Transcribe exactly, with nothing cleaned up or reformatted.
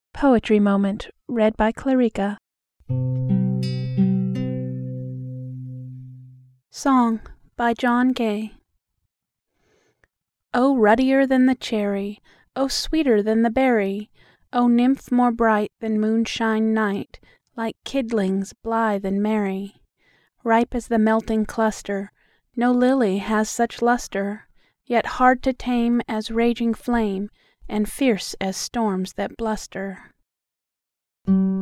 Poetry Moment. Read by Clarica. Song by John Gay. Oh, ruddier than the cherry! Oh, sweeter than the berry! Oh, nymph more bright than moonshine night, Like kidlings blithe and merry! Ripe as the melting cluster, No lily has such lustre, Yet hard to tame as raging flame, And fierce as storms that bluster.